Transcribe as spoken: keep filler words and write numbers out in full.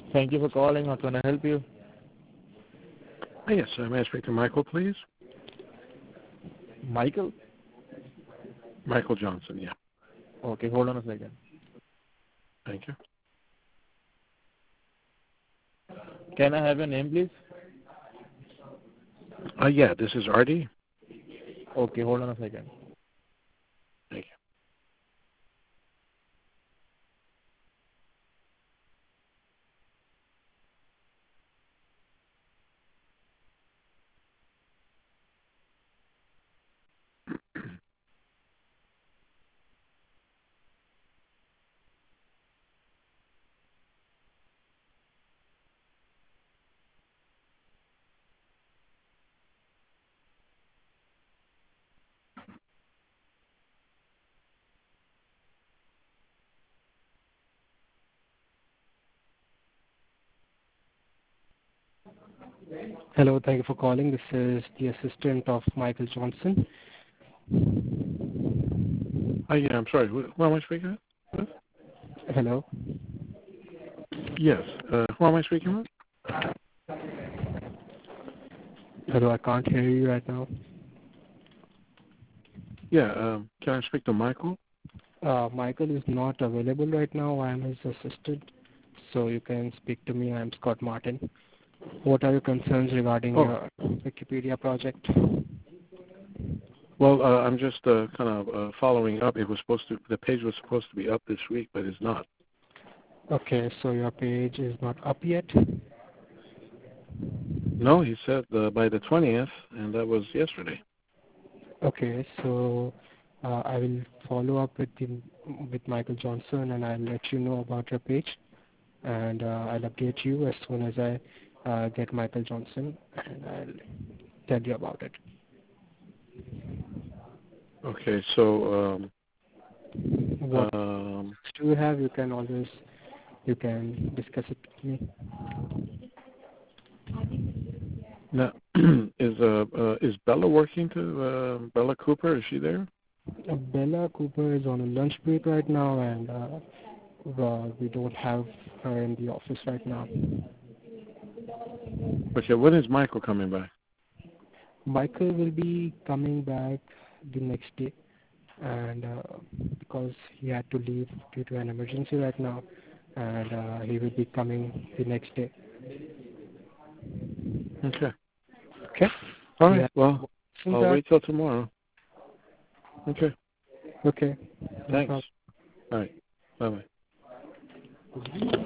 Thank you for calling. How can I help you? Hi, yes, uh, may I speak to Michael, please? Michael? Michael Johnson, yeah. Okay, hold on a second. Thank you. Can I have your name, please? Uh, yeah, this is Artie. Okay, hold on a second. Thank you. Hello, thank you for calling. This is the assistant of Michael Johnson. Uh, yeah, I'm sorry. Who, who am I speaking with? Hello. Yes. Uh, who am I speaking with? Hello, I can't hear you right now. Yeah, um, can I speak to Michael? Uh, Michael is not available right now. I am his assistant, so you can speak to me. I am Scott Martin. What are your concerns regarding Oh, your Wikipedia project? well, uh, I'm just uh, kind of uh, following up. It was supposed to, the page was supposed to be up this week, but it's not. Okay, so your page is not up yet? No, he said uh, by the twentieth, and that was yesterday. Okay, so uh, I will follow up with the, with Michael Johnson, and I'll let you know about your page, and uh, I'll update you as soon as I uh, get Michael Johnson, and I'll tell you about it. Okay, so um, What um, do you have? You can always you can discuss it with me. now, is uh, uh, is Bella working to uh, Bella Cooper? Is she there? Uh, Bella Cooper is on a lunch break right now, and uh, well, we don't have her in the office right now. Okay, when is Michael coming back? Michael will be coming back the next day, and uh, because he had to leave due to an emergency right now, and uh, he will be coming the next day. Okay. Okay? All right. Yeah. Well, Since I'll that, wait till tomorrow. Okay. okay. No Thanks. problem. All right. Bye bye.